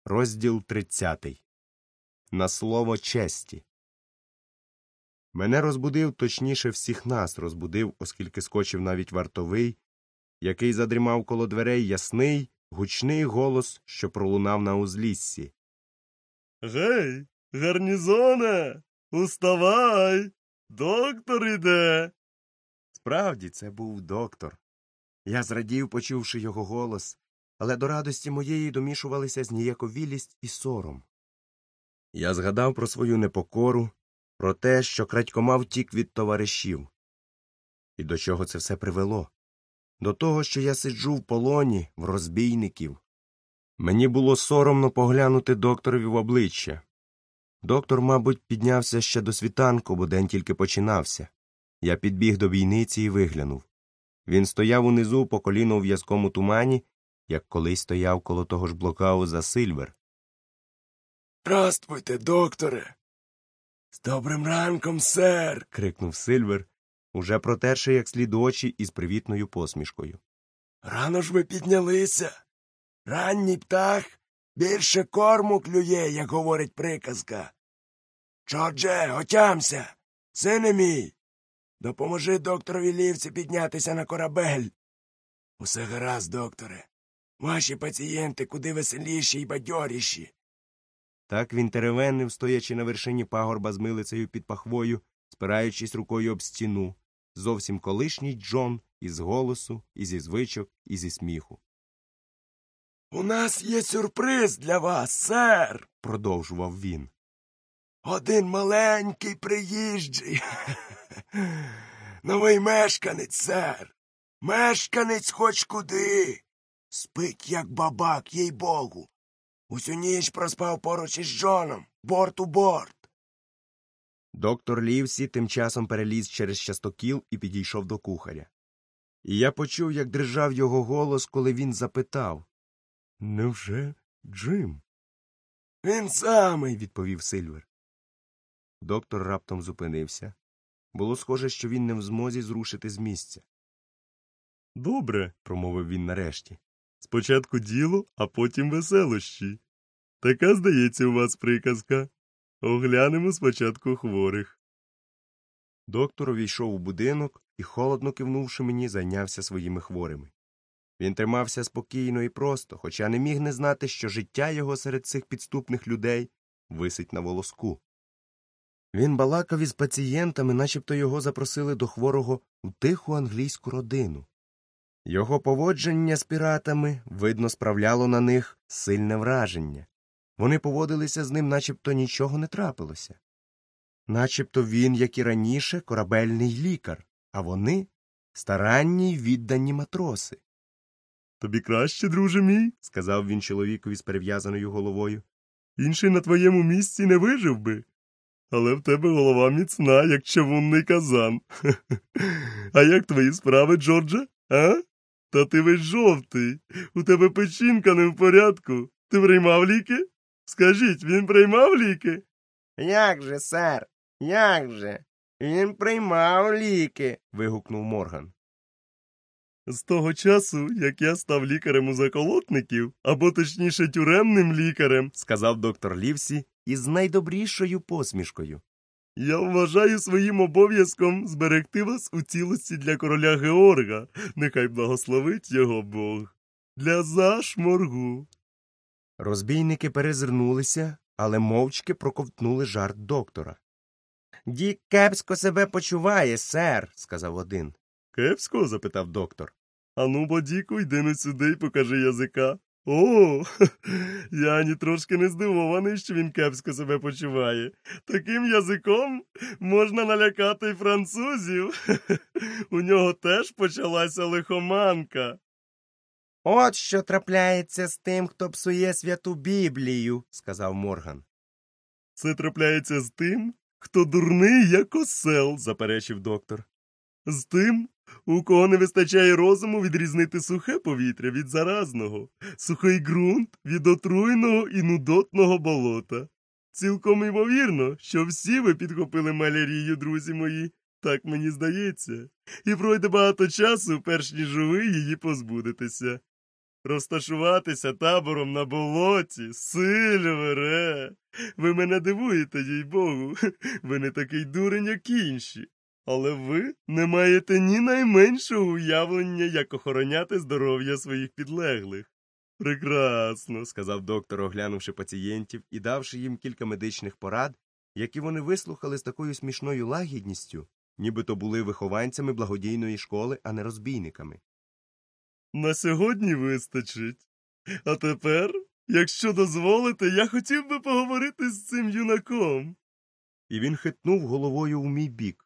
Розділ 30. На слово честі. Мене розбудив, точніше всіх нас розбудив, оскільки скочив навіть вартовий, який задрімав коло дверей ясний, гучний голос, що пролунав на узліссі. «Гей, гарнізоне, уставай! Доктор іде!» Справді, це був доктор. Я зрадів, почувши його голос, але до радості моєї домішувалися зніяковілість і сором. Я згадав про свою непокору, про те, що крадькома втік від товаришів. І до чого це все привело? До того, що я сиджу в полоні, в розбійників. Мені було соромно поглянути докторові в обличчя. Доктор, мабуть, піднявся ще до світанку, бо день тільки починався. Я підбіг до бійниці і виглянув. Він стояв унизу по коліно у в'язкому тумані, як колись стояв коло того ж блокауза Сильвер. «Здравствуйте, докторе! З добрим ранком, сер!» — крикнув Сильвер, уже протерши як слід очі із привітною посмішкою. «Рано ж ви піднялися! Ранній птах більше корму клює, як говорить приказка. Джордже, отямся! Сине мій! Допоможи докторові Лівці піднятися на корабель. Усе гаразд, докторе. Ваші пацієнти куди веселіші й бадьоріші. Так він теревенив, стоячи на вершині пагорба з милицею під пахвою, спираючись рукою об стіну, зовсім колишній Джон із голосу, і зі звичок, і зі сміху. «У нас є сюрприз для вас, сер!» – продовжував він. «Один маленький приїжджий. Новий мешканець, сер. Мешканець хоч куди. Спить, як бабак, їй-богу. Усю ніч проспав поруч із Джоном, борт у борт». Доктор Лівсі тим часом переліз через частокіл і підійшов до кухаря. І я почув, як дрижав його голос, коли він запитав: «Невже Джим?» «Він самий», – відповів Сильвер. Доктор раптом зупинився. Було схоже, що він не в змозі зрушити з місця. «Добре», – промовив він нарешті. «Спочатку діло, а потім веселощі. Така, здається, у вас приказка. Оглянемо спочатку хворих». Доктор увійшов у будинок і, холодно кивнувши мені, зайнявся своїми хворими. Він тримався спокійно і просто, хоча не міг не знати, що життя його серед цих підступних людей висить на волоску. Він балакав із пацієнтами, начебто його запросили до хворого у тиху англійську родину. Його поводження з піратами, видно, справляло на них сильне враження. Вони поводилися з ним, начебто нічого не трапилося. Начебто він, як і раніше, корабельний лікар, а вони – старанні й віддані матроси. «Тобі краще, друже мій», – сказав він чоловікові з перев'язаною головою. «Інший на твоєму місці не вижив би. Але в тебе голова міцна, як чавунний казан. А як твої справи, Джордже? А? Та ти весь жовтий. У тебе печінка не в порядку. Ти приймав ліки? Скажіть, він приймав ліки?» «Як же, сер, як же? Він приймав ліки», – вигукнув Морган. «З того часу, як я став лікарем у заколотників, або точніше тюремним лікарем», – сказав доктор Лівсі із найдобрішою посмішкою, «я вважаю своїм обов'язком зберегти вас у цілості для короля Георга, нехай благословить його Бог, для зашморгу». Розбійники перезирнулися, але мовчки проковтнули жарт доктора. «Дік кепсько себе почуває, сер», – сказав один. «Кепсько?» – запитав доктор. «Ану, бо, Діку, йди ну сюди й покажи язика». «О, я ані трошки не здивований, що він кепсько себе почуває. Таким язиком можна налякати й французів. У нього теж почалася лихоманка». «От що трапляється з тим, хто псує святу Біблію», – сказав Морган. «Це трапляється з тим, хто дурний, як осел», – заперечив доктор. «З тим, у кого не вистачає розуму відрізнити сухе повітря від заразного, сухий ґрунт від отруйного і нудотного болота. Цілком ймовірно, що всі ви підхопили малярію, друзі мої, так мені здається, і пройде багато часу, перш ніж ви її позбудетеся. Розташуватися табором на болоті, Сильвере. Ви мене дивуєте, їй-богу. Ви не такий дурень, як інші. Але ви не маєте ні найменшого уявлення, як охороняти здоров'я своїх підлеглих. Прекрасно, сказав доктор, оглянувши пацієнтів і давши їм кілька медичних порад, які вони вислухали з такою смішною лагідністю, нібито були вихованцями благодійної школи, а не розбійниками. На сьогодні вистачить. А тепер, якщо дозволите, я хотів би поговорити з цим юнаком. І він хитнув головою у мій бік.